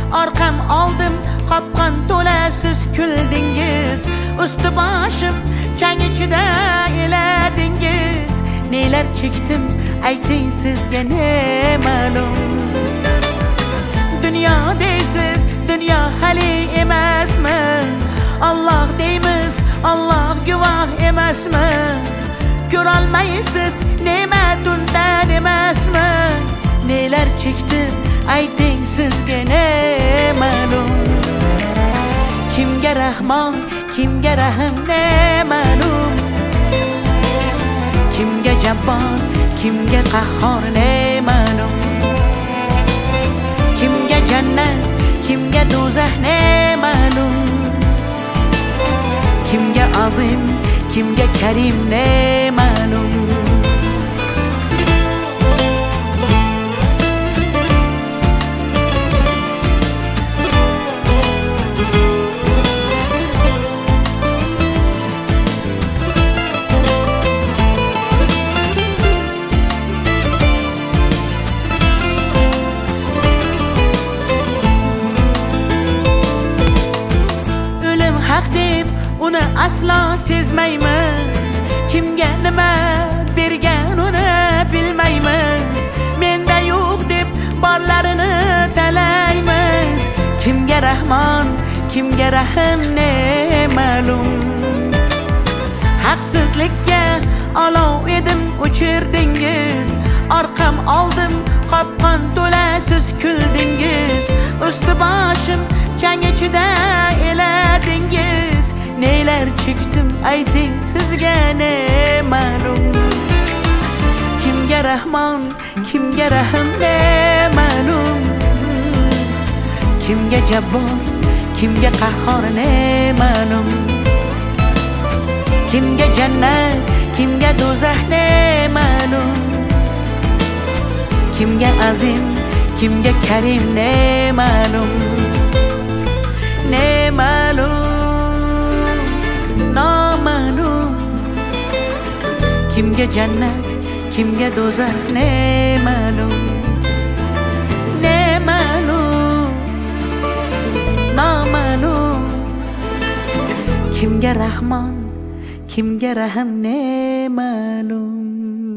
Orqam oldim qopqon to'la siz kuldingiz. Usti boshim chang ichida eladingiz. Nelar chekdim ayting sizga ne ma'lum. Dünya deysiz, dünya hali emasmi? Allah deymiz, Allah guvoh emasmi? Ko'rolmaysiz ne'mat undan emasmi? Nelar chekdim ayting sizga ne ma'lum. Kimga rahmon, kimga rahm ne ma'lum. Kimga jabbor, kimga qahhor ne ma'lum. Kimga jannat, kimga do'zax ne ma'lum. Kimga azim, kimga karim ne ma'lum. Uni aslo sezmaymiz. Kimga nima bergan uni bilmaymiz. Menda yo'q deb borlarini talaymiz. Kimga rahmon, kimga rahm ne ma'lum. Haqsizlikka olov edim o'chirdingiz. Orqam oldim qopqon to'la siz kuldingiz. Usti boshim chang ichida eladingiz. Neler çektim ayting sizga ne ma'lum. Kimga rahmon, kimga rahm ne ma'lum. Kimga jabbor, kimga qahhor ne ma'lum. Kimga jannat, kimga do'zax ne ma'lum. Kimga azim, kimga karim ne ma'lum. Ne ma'lum, noma'lum. Kimga jannat, kimga do'zax ne ma'lum. Ne ma'lum, noma'lum. Kimga rahmon, kimga rahm ne ma'lum.